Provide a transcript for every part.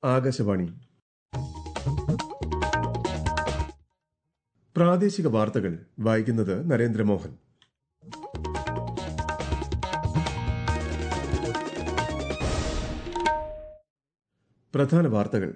ആകാശവാണി പ്രാദേശിക വാർത്തകൾ വായിക്കുന്നത് നരേന്ദ്രമോഹൻ. പ്രധാന വാർത്തകൾ.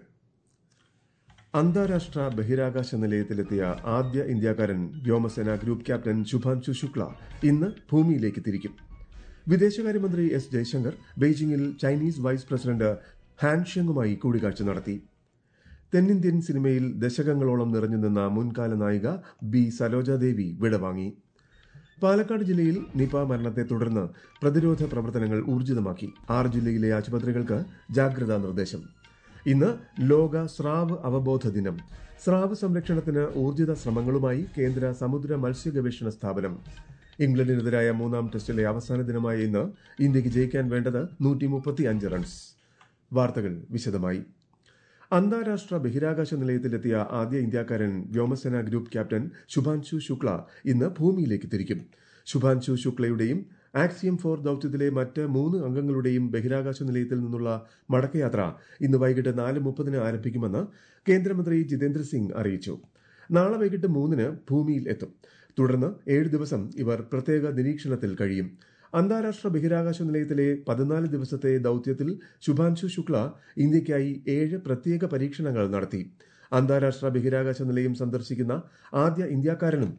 അന്താരാഷ്ട്ര ബഹിരാകാശ നിലയത്തിലെത്തിയ ആദ്യ ഇന്ത്യക്കാരൻ വ്യോമസേന ഗ്രൂപ്പ് ക്യാപ്റ്റൻ ശുഭാൻശു ശുക്ല ഇന്ന് ഭൂമിയിലേക്ക് തിരിക്കും. വിദേശകാര്യമന്ത്രി എസ് ജയശങ്കർ ബെയ്ജിംഗിൽ ചൈനീസ് വൈസ് പ്രസിഡന്റ് ഹാൻ ഷെങ്ങുമായി കൂടിക്കാഴ്ച നടത്തി. തെന്നിന്ത്യൻ സിനിമയിൽ ദശകങ്ങളോളം നിറഞ്ഞുനിന്ന മുൻകാല നായിക ബി സരോജാദേവി വിടവാങ്ങി. പാലക്കാട് ജില്ലയിൽ നിപ മരണത്തെ തുടർന്ന് പ്രതിരോധ പ്രവർത്തനങ്ങൾ ഊർജിതമാക്കി. 6 ജില്ലയിലെ ആശുപത്രികൾക്ക് ജാഗ്രതാ നിർദ്ദേശം. ഇന്ന് ലോക സ്രാവ് അവബോധ ദിനം. സ്രാവ് സംരക്ഷണത്തിന് ഊർജിത ശ്രമങ്ങളുമായി കേന്ദ്ര സമുദ്ര മത്സ്യ ഗവേഷണ സ്ഥാപനം. ഇംഗ്ലണ്ടിനെതിരായ 3-ാം ടെസ്റ്റിലെ അവസാന ദിനമായ ഇന്ന് ഇന്ത്യക്ക് ജയിക്കാൻ വേണ്ടത് 135 റൺസ്. വാർത്തകൾ വിശദമായി. അന്താരാഷ്ട്ര ബഹിരാകാശ നിലയത്തിലെത്തിയ ആദ്യ ഇന്ത്യക്കാരൻ വ്യോമസേന ഗ്രൂപ്പ് ക്യാപ്റ്റൻ ശുഭാൻശു ശുക്ല ഇന്ന് ഭൂമിയിലേക്ക് തിരിക്കും. ശുഭാൻശു ശുക്ലയുടെയും ആക്സിയം 4 ദൌത്യത്തിലെ മറ്റ് 3 അംഗങ്ങളുടെയും ബഹിരാകാശ നിലയത്തിൽ നിന്നുള്ള മടക്കയാത്ര ഇന്ന് വൈകിട്ട് 4:30 ആരംഭിക്കുമെന്ന് കേന്ദ്രമന്ത്രി ജിതേന്ദ്ര സിംഗ് അറിയിച്ചു. നാളെ വൈകിട്ട് 3 ഭൂമിയിൽ എത്തും. തുടർന്ന് 7 ദിവസം ഇവർ പ്രത്യേക നിരീക്ഷണത്തിൽ കഴിയും. അന്താരാഷ്ട്ര ബഹിരാകാശ നിലയത്തിലെ 14 ദിവസത്തെ ദൌത്യത്തിൽ ശുഭാൻശു ശുക്ല ഇന്ത്യയ്ക്കായി 7 പ്രത്യേക പരീക്ഷണങ്ങൾ നടത്തി. അന്താരാഷ്ട്ര ബഹിരാകാശ നിലയം സന്ദർശിക്കുന്ന ആദ്യ ഇന്ത്യക്കാരനും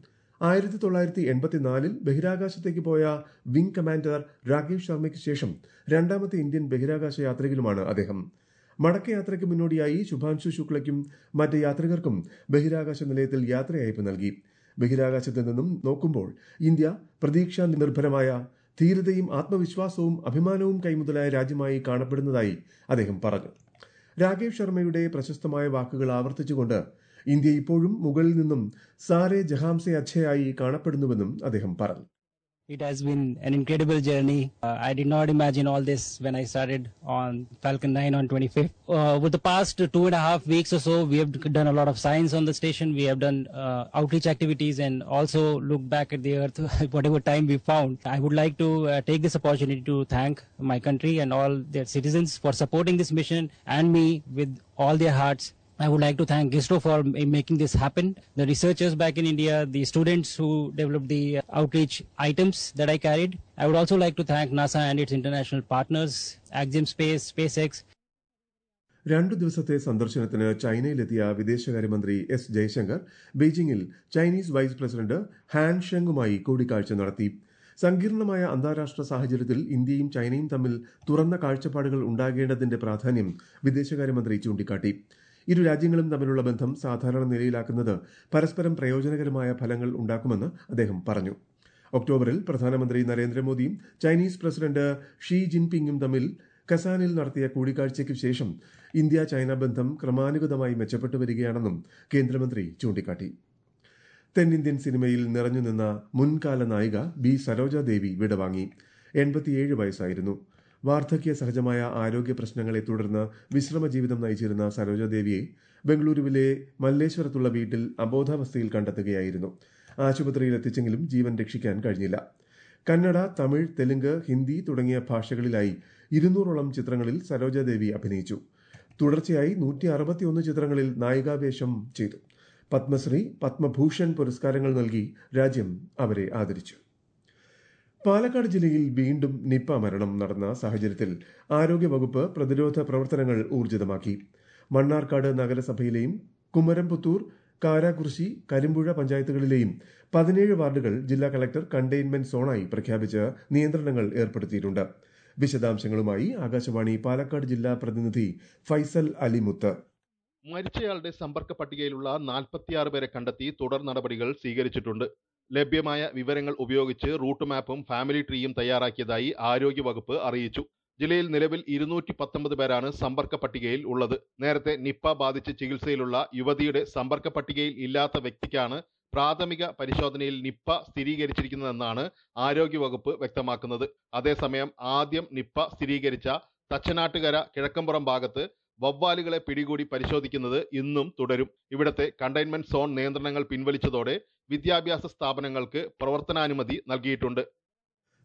1984-ൽ ബഹിരാകാശത്തേക്ക് പോയ വിംഗ് കമാൻഡർ രാകേഷ് ശർമ്മയ്ക്ക് ശേഷം 2ാമത്തെ ഇന്ത്യൻ ബഹിരാകാശ യാത്രികനുമാണ് അദ്ദേഹം. മടക്കയാത്രയ്ക്ക് മുന്നോടിയായി ശുഭാൻശു ശുക്ലയ്ക്കും മറ്റ് യാത്രികർക്കും ബഹിരാകാശ നിലയത്തിൽ യാത്രയയപ്പ് നൽകി. ബഹിരാകാശത്ത് നിന്നും നോക്കുമ്പോൾ ഇന്ത്യ പ്രതീക്ഷാ നിർഭരമായ, ധീരതയും ആത്മവിശ്വാസവും അഭിമാനവും കൈമുതലായ രാജ്യമായി കാണപ്പെടുന്നതായി അദ്ദേഹം പറഞ്ഞു. രാകേഷ് ശർമ്മയുടെ പ്രശസ്തമായ വാക്കുകൾ ആവർത്തിച്ചുകൊണ്ട് ഇന്ത്യ ഇപ്പോഴും മുകളിൽ നിന്നും സാരേ ജഹാംസെ അച്ഛയായി കാണപ്പെടുന്നുവെന്നും അദ്ദേഹം പറഞ്ഞു. It has been an incredible journey. I did not imagine all this when I started on Falcon 9 on 25th. Over the past 2.5 weeks or so, we have done a lot of science on the station. We have done outreach activities and also looked back at the Earth, whatever time we found. I would like to take this opportunity to thank my country and all their citizens for supporting this mission and me with all their hearts. I would like to thank ISRO for making this happen, the researchers back in India, the students who developed the outreach items that I carried. I would also like to thank NASA and its international partners, Axiom Space, SpaceX. 2 ദിവസത്തെ സന്ദർശനത്തിന് ചൈനയിലെത്തിയ വിദേശകാര്യമന്ത്രി S Jaishankar ബെയ്ജിംഗിൽ Chinese vice president Han ഷെങ്ങുമായി കൂടിക്കാഴ്ച നടത്തി. സങ്കീർണമായ അന്താരാഷ്ട്ര സാഹചര്യത്തിൽ ഇന്ത്യയും ചൈനയും തമ്മിൽ തുറന്ന കാഴ്ചപ്പാടുകൾ ഉണ്ടാകേണ്ടതിന്റെ പ്രാധാന്യം വിദേശകാര്യമന്ത്രി ചൂണ്ടിക്കാട്ടി. ഇരു രാജ്യങ്ങളും തമ്മിലുള്ള ബന്ധം സാധാരണ നിലയിലാക്കുന്നത് പരസ്പരം പ്രയോജനകരമായ ഫലങ്ങൾ ഉണ്ടാക്കുമെന്ന് അദ്ദേഹം പറഞ്ഞു. ഒക്ടോബറിൽ പ്രധാനമന്ത്രി നരേന്ദ്രമോദിയും ചൈനീസ് പ്രസിഡന്റ് ഷീ ജിൻപിങ്ങും തമ്മിൽ കസാനിൽ നടത്തിയ കൂടിക്കാഴ്ചയ്ക്ക് ശേഷം ഇന്ത്യ ചൈന ബന്ധം ക്രമാനുഗതമായി മെച്ചപ്പെട്ടു വരികയാണെന്നും കേന്ദ്രമന്ത്രി ചൂണ്ടിക്കാട്ടി. തെന്നിന്ത്യൻ സിനിമയിൽ നിറഞ്ഞുനിന്ന മുൻകാല നായിക ബി സരോജാദേവി വിടവാങ്ങി. 87 വയസ്സായിരുന്നു. വാർദ്ധക്യ സഹജമായ ആരോഗ്യ പ്രശ്നങ്ങളെ തുടർന്ന് വിശ്രമ ജീവിതം നയിച്ചിരുന്ന സരോജാദേവിയെ ബംഗളൂരുവിലെ മല്ലേശ്വരത്തുള്ള വീട്ടിൽ അബോധാവസ്ഥയിൽ കണ്ടെത്തുകയായിരുന്നു. ആശുപത്രിയിൽ എത്തിച്ചെങ്കിലും ജീവൻ രക്ഷിക്കാൻ കഴിഞ്ഞില്ല. കന്നഡ, തമിഴ്, തെലുങ്ക്, ഹിന്ദി തുടങ്ങിയ ഭാഷകളിലായി 200ഓളം ചിത്രങ്ങളിൽ സരോജാദേവി അഭിനയിച്ചു. തുടർച്ചയായി 161 ചിത്രങ്ങളിൽ നായികാവേഷം ചെയ്തു. പത്മശ്രീ, പത്മഭൂഷൺ പുരസ്കാരങ്ങൾ നൽകി രാജ്യം അവരെ ആദരിച്ചു. പാലക്കാട് ജില്ലയിൽ വീണ്ടും നിപ മരണം നടന്ന സാഹചര്യത്തിൽ ആരോഗ്യവകുപ്പ് പ്രതിരോധ പ്രവർത്തനങ്ങൾ ഊർജിതമാക്കി. മണ്ണാർക്കാട് നഗരസഭയിലെയും കുമരംപുത്തൂർ, കാരാകുറിശി, കരിമ്പുഴ പഞ്ചായത്തുകളിലെയും 17 വാർഡുകൾ ജില്ലാ കളക്ടർ കണ്ടെയ്ൻമെന്റ് സോണായി പ്രഖ്യാപിച്ച് നിയന്ത്രണങ്ങൾ ഏർപ്പെടുത്തിയിട്ടുണ്ട്. വിശദാംശങ്ങളുമായി ആകാശവാണി പാലക്കാട് ജില്ലാ പ്രതിനിധി ഫൈസൽ അലിമുത്ത്. മരിച്ചയാളുടെ സമ്പർക്ക പട്ടികയിലുള്ള 46 പേരെ കണ്ടെത്തി തുടർ നടപടികൾ സ്വീകരിച്ചിട്ടുണ്ട്. ലഭ്യമായ വിവരങ്ങൾ ഉപയോഗിച്ച് റൂട്ട് മാപ്പും ഫാമിലി ട്രീയും തയ്യാറാക്കിയതായി ആരോഗ്യവകുപ്പ് അറിയിച്ചു. ജില്ലയിൽ നിലവിൽ 219 പേരാണ് സമ്പർക്ക പട്ടികയിൽ ഉള്ളത്. നേരത്തെ നിപ്പ ബാധിച്ച് ചികിത്സയിലുള്ള യുവതിയുടെ സമ്പർക്ക പട്ടികയിൽ ഇല്ലാത്ത വ്യക്തിക്കാണ് പ്രാഥമിക പരിശോധനയിൽ നിപ്പ സ്ഥിരീകരിച്ചിരിക്കുന്നതെന്നാണ് ആരോഗ്യവകുപ്പ് വ്യക്തമാക്കുന്നത്. അതേസമയം ആദ്യം നിപ്പ സ്ഥിരീകരിച്ച തച്ചനാട്ടുകര കിഴക്കമ്പുറം ഭാഗത്ത് വവ്വാലുകളെ പിടികൂടി പരിശോധിക്കുന്നത് ഇന്നും തുടരും. ഇവിടത്തെ കണ്ടെയ്ൻമെന്റ് സോൺ നിയന്ത്രണങ്ങൾ പിൻവലിച്ചതോടെ വിദ്യാഭ്യാസ സ്ഥാപനങ്ങൾക്ക് പ്രവർത്തനാനുമതി നൽകിയിട്ടുണ്ട്.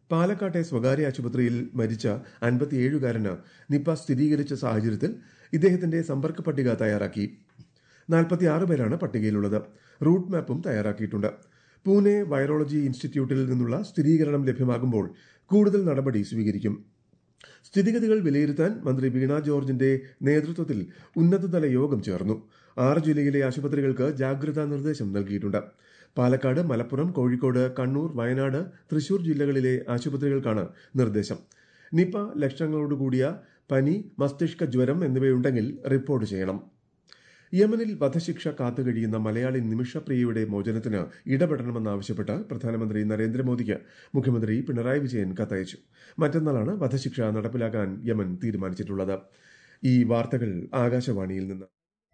പാലക്കാട്ടെ സ്വകാര്യ ആശുപത്രിയിൽ മരിച്ച 57കാരന് നിപ സ്ഥിരീകരിച്ച സാഹചര്യത്തിൽ ഇദ്ദേഹത്തിന്റെ സമ്പർക്ക പട്ടിക തയ്യാറാക്കി. 46 പേരാണ് പട്ടികയിലുള്ളത്. റൂട്ട് മാപ്പും തയ്യാറാക്കിയിട്ടുണ്ട്. പൂനെ വൈറോളജി ഇൻസ്റ്റിറ്റ്യൂട്ടിൽ നിന്നുള്ള സ്ഥിരീകരണം ലഭ്യമാകുമ്പോൾ കൂടുതൽ നടപടി സ്വീകരിക്കും. സ്ഥിതിഗതികൾ വിലയിരുത്താൻ മന്ത്രി വീണ ജോർജിന്റെ നേതൃത്വത്തിൽ ഉന്നതതല യോഗം ചേർന്നു. 6 ജില്ലയിലെ ആശുപത്രികൾക്ക് ജാഗ്രതാ നിർദ്ദേശം നൽകിയിട്ടുണ്ട്. പാലക്കാട്, മലപ്പുറം, കോഴിക്കോട്, കണ്ണൂർ, വയനാട്, തൃശൂർ ജില്ലകളിലെ ആശുപത്രികൾക്കാണ് നിർദ്ദേശം. നിപ ലക്ഷണങ്ങളോടുകൂടിയ പനി, മസ്തിഷ്ക ജ്വരം എന്നിവയുണ്ടെങ്കിൽ റിപ്പോർട്ട് ചെയ്യണം. യമനിൽ വധശിക്ഷ കാത്തുകഴിയുന്ന മലയാളി നിമിഷപ്രിയയുടെ മോചനത്തിന് ഇടപെടണമെന്നാവശ്യപ്പെട്ട് പ്രധാനമന്ത്രി നരേന്ദ്രമോദിക്ക് മുഖ്യമന്ത്രി പിണറായി വിജയൻ കത്തയച്ചു. മറ്റന്നാളാണ് വധശിക്ഷ നടപ്പിലാക്കാൻ യമൻ തീരുമാനിച്ചിട്ടുള്ളത്. ഈ വാർത്തകൾ ആകാശവാണിയിൽ നിന്ന്.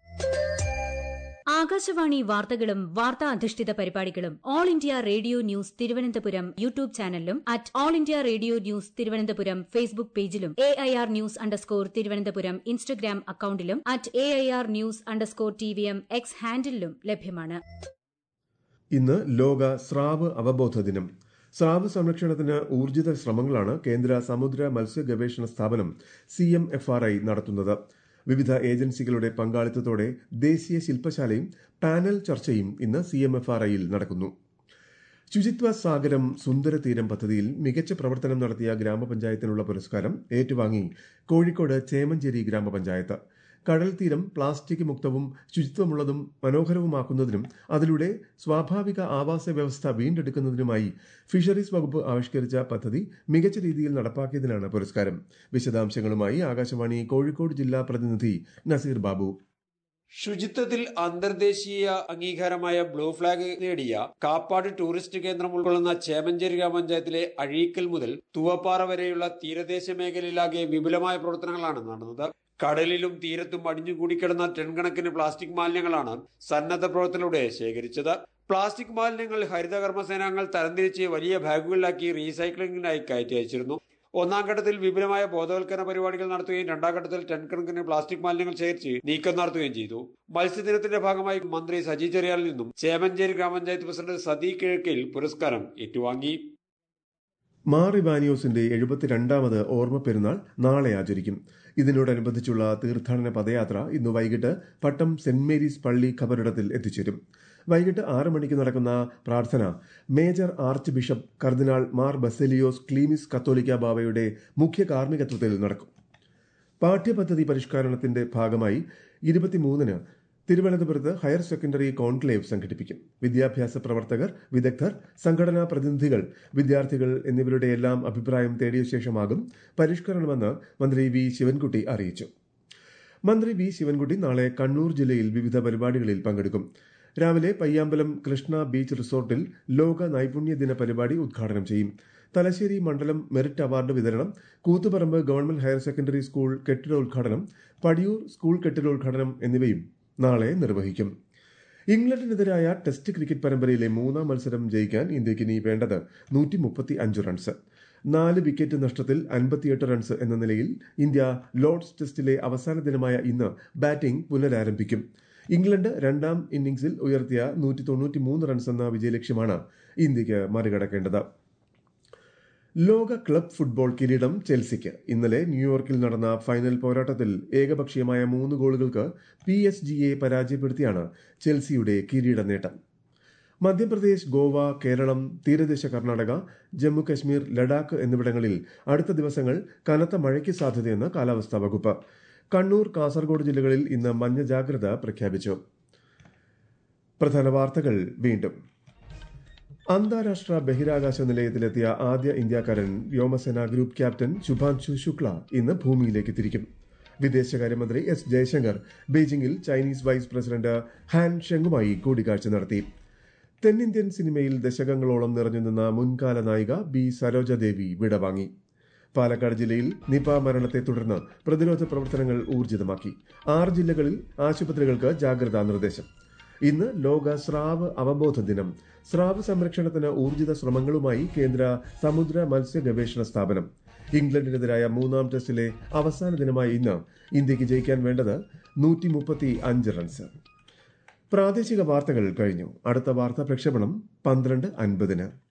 ആകാശവാണി വാർത്തകളും വാർത്താ അധിഷ്ഠിത പരിപാടികളും all India radio news Thiruvananthapuram YouTube ചാനലിലും all India radio news Thiruvananthapuram Facebook പേജിലും AIR ന്യൂസ് _ തിരുവനന്തപുരം ഇൻസ്റ്റഗ്രാം അക്കൌണ്ടിലും @AIR ന്യൂസ് _TVM X ഹാൻഡിലും ലഭ്യമാണ്. ഇന്ന് ലോക സ്രാവ് അവബോധ ദിനം. സ്രാവ് സംരക്ഷണത്തിന് ഊർജിത ശ്രമങ്ങളാണ് കേന്ദ്ര സമുദ്ര മത്സ്യ ഗവേഷണ സ്ഥാപനം CMFRI നടത്തുന്നത്. വിവിധ ഏജൻസികളുടെ പങ്കാളിത്തത്തോടെ ദേശീയ ശില്പശാലയും പാനൽ ചർച്ചയും ഇന്ന് CMFRIയിൽ നടക്കുന്നു. ശുചിത്വ സാഗരം സുന്ദര തീരം പദ്ധതിയിൽ മികച്ച പ്രവർത്തനം നടത്തിയ ഗ്രാമപഞ്ചായത്തിനുള്ള പുരസ്കാരം ഏറ്റുവാങ്ങി കോഴിക്കോട് ചേമഞ്ചേരി ഗ്രാമപഞ്ചായത്ത്. കടൽ തീരം പ്ലാസ്റ്റിക് മുക്തവും ശുചിത്വമുള്ളതും മനോഹരവുമാക്കുന്നതിനും അതിലൂടെ സ്വാഭാവിക ആവാസ വ്യവസ്ഥ വീണ്ടെടുക്കുന്നതിനുമായി ഫിഷറീസ് വകുപ്പ് ആവിഷ്കരിച്ച പദ്ധതി മികച്ച രീതിയിൽ നടപ്പാക്കിയതിനാണ് പുരസ്കാരം. വിശദാംശങ്ങളുമായി ആകാശവാണി കോഴിക്കോട് ജില്ലാ പ്രതിനിധി നസീർ ബാബു. ശുചിത്വത്തിൽ അന്തർദേശീയ അംഗീകാരമായ ബ്ലൂ ഫ്ലാഗ് നേടിയ കാപ്പാട് ടൂറിസ്റ്റ് കേന്ദ്രം ഉൾക്കൊള്ളുന്ന ചേമഞ്ചേരി ഗ്രാമപഞ്ചായത്തിലെ അഴീക്കൽ മുതൽ തൂവപ്പാറ വരെയുള്ള തീരദേശ മേഖലയിലാകെ വിപുലമായ പ്രവർത്തനങ്ങളാണ് നടന്നത്. കടലിലും തീരത്തും അടിഞ്ഞുകൂടിക്കിടന്ന ടൺ കണക്കിന് പ്ലാസ്റ്റിക് മാലിന്യങ്ങളാണ് സന്നദ്ധ പ്രവർത്തനത്തിലൂടെ ശേഖരിച്ചത്. പ്ലാസ്റ്റിക് മാലിന്യങ്ങൾ ഹരിതകർമ്മസേനാംഗങ്ങൾ തരംതിരിച്ച് വലിയ ബാഗുകളിലാക്കി റീസൈക്ലിംഗിനായി കയറ്റി അയച്ചിരുന്നു. ഒന്നാം ഘട്ടത്തിൽ വിപുലമായ ബോധവൽക്കരണ പരിപാടികൾ നടത്തുകയും രണ്ടാം ഘട്ടത്തിൽ ടൺ കണക്കിന് പ്ലാസ്റ്റിക് മാലിന്യങ്ങൾ ശേഖരിച്ച് നീക്കം നടത്തുകയും ചെയ്തു. മത്സ്യദിനത്തിന്റെ ഭാഗമായി മന്ത്രി സജി ചെറിയാനിൽ നിന്നും ചേമഞ്ചേരി ഗ്രാമപഞ്ചായത്ത് പ്രസിഡന്റ് സതി കിഴക്കയിൽ പുരസ്കാരം ഏറ്റുവാങ്ങി. മാർ ഇവാനിയോസിന്റെ 72ാമത് ഓർമ്മ പെരുന്നാൾ നാളെ ആചരിക്കും. ഇതിനോടനുബന്ധിച്ചുള്ള തീർത്ഥാടന പദയാത്ര ഇന്ന് വൈകിട്ട് പട്ടം സെന്റ് മേരീസ് പള്ളി ഖബറിടത്തിൽ എത്തിച്ചേരും. വൈകിട്ട് 6 മണിക്ക് നടക്കുന്ന പ്രാർത്ഥന major archbishop cardinal Mar Baselios Cleemis കത്തോലിക്ക ബാവയുടെ മുഖ്യ കാർമ്മികത്വത്തിൽ നടക്കും. പാഠ്യപദ്ധതി പരിഷ്കരണത്തിന്റെ ഭാഗമായി 23-ന് തിരുവനന്തപുരത്ത് ഹയർ സെക്കൻഡറി കോൺക്ലേവ് സംഘടിപ്പിക്കും. വിദ്യാഭ്യാസ പ്രവർത്തകർ, വിദഗ്ധർ, സംഘടനാ പ്രതിനിധികൾ, വിദ്യാർത്ഥികൾ എന്നിവരുടെയെല്ലാം അഭിപ്രായം തേടിയ ശേഷമാകും പരിഷ്കരണമെന്ന് മന്ത്രി വി ശിവൻകുട്ടി അറിയിച്ചു. മന്ത്രി വി ശിവൻകുട്ടി നാളെ കണ്ണൂർ ജില്ലയിൽ വിവിധ പരിപാടികളിൽ പങ്കെടുക്കും. രാവിലെ പയ്യാമ്പലം കൃഷ്ണ ബീച്ച് റിസോർട്ടിൽ ലോക നൈപുണ്യ ദിന പരിപാടി ഉദ്ഘാടനം ചെയ്യും. തലശ്ശേരി മണ്ഡലം മെറിറ്റ് അവാർഡ് വിതരണം, Koothuparamba government higher secondary school കെട്ടിടോദ്ഘാടനം, പടിയൂർ സ്കൂൾ കെട്ടിടോദ്ഘാടനം എന്നിവയും നാളെ നിർവഹിക്കും. ഇംഗ്ലണ്ടിനെതിരായ ടെസ്റ്റ് ക്രിക്കറ്റ് പരമ്പരയിലെ 3ാം മത്സരം ജയിക്കാൻ ഇന്ത്യയ്ക്ക് ഇനി വേണ്ടത് 135 റൺസ്. 4 വിക്കറ്റ് നഷ്ടത്തിൽ 58 റൺസ് എന്ന നിലയിൽ ഇന്ത്യ ലോർഡ്സ് ടെസ്റ്റിലെ അവസാന ദിനമായ ഇന്ന് ബാറ്റിംഗ് പുനരാരംഭിക്കും. ഇംഗ്ലണ്ട് 2ാം ഇന്നിംഗ്സിൽ ഉയർത്തിയ 193 റൺസ് എന്ന വിജയലക്ഷ്യമാണ് ഇന്ത്യയ്ക്ക് മറികടക്കേണ്ടത്. ലോക ക്ലബ് ഫുട്ബോൾ കിരീടം ചെൽസിക്ക്. ഇന്നലെ ന്യൂയോർക്കിൽ നടന്ന ഫൈനൽ പോരാട്ടത്തിൽ ഏകപക്ഷീയമായ 3 ഗോളുകൾക്ക് PSG-യെ പരാജയപ്പെടുത്തിയാണ് ചെൽസിയുടെ കിരീട നേട്ടം. മധ്യപ്രദേശ്, ഗോവ, കേരളം, തീരദേശ കർണാടക, ജമ്മു കശ്മീർ, ലഡാക്ക് എന്നിവിടങ്ങളിൽ അടുത്ത ദിവസങ്ങൾ കനത്ത മഴയ്ക്ക് സാധ്യതയെന്ന് കാലാവസ്ഥാ വകുപ്പ്. കണ്ണൂർ, കാസർഗോഡ് ജില്ലകളിൽ ഇന്ന് മഞ്ഞ ജാഗ്രത പ്രഖ്യാപിച്ചു. പ്രധാന വാർത്തകൾ വീണ്ടും. അന്താരാഷ്ട്ര ബഹിരാകാശ നിലയത്തിലെത്തിയ ആദ്യ ഇന്ത്യക്കാരൻ വ്യോമസേന ഗ്രൂപ്പ് ക്യാപ്റ്റൻ ശുഭാൻശു ശുക്ല ഇന്ന് ഭൂമിയിലേക്ക് തിരിക്കും. വിദേശകാര്യമന്ത്രി എസ് ജയശങ്കർ ബീജിംഗിൽ ചൈനീസ് വൈസ് പ്രസിഡന്റ് ഹാൻ ഷെങ്ങുമായി കൂടിക്കാഴ്ച നടത്തി. തെന്നിന്ത്യൻ സിനിമയിൽ ദശകങ്ങളോളം നിറഞ്ഞുനിന്ന മുൻകാല നായിക ബി സരോജദേവി വിടവാങ്ങി. പാലക്കാട് ജില്ലയിൽ നിപ മരണത്തെ തുടർന്ന് പ്രതിരോധ പ്രവർത്തനങ്ങൾ ഊർജിതമാക്കി. 6 ജില്ലകളിൽ ആശുപത്രികൾക്ക് ജാഗ്രതാ നിർദ്ദേശം. ഇന്ന് ലോക സ്രാവ് അവബോധ ദിനം. സ്രാവ് സംരക്ഷണത്തിന് ഊർജിത ശ്രമങ്ങളുമായി കേന്ദ്ര സമുദ്ര മത്സ്യ ഗവേഷണ സ്ഥാപനം. ഇംഗ്ലണ്ടിനെതിരായ 3ാം ടെസ്റ്റിലെ അവസാന ദിനമായ ഇന്ന് ഇന്ത്യയ്ക്ക് ജയിക്കാൻ വേണ്ടത് 135 റൺസ്. പ്രാദേശിക വാർത്തകൾ കഴിഞ്ഞു. അടുത്ത വാർത്താ പ്രക്ഷേപണം 12:50-ന്.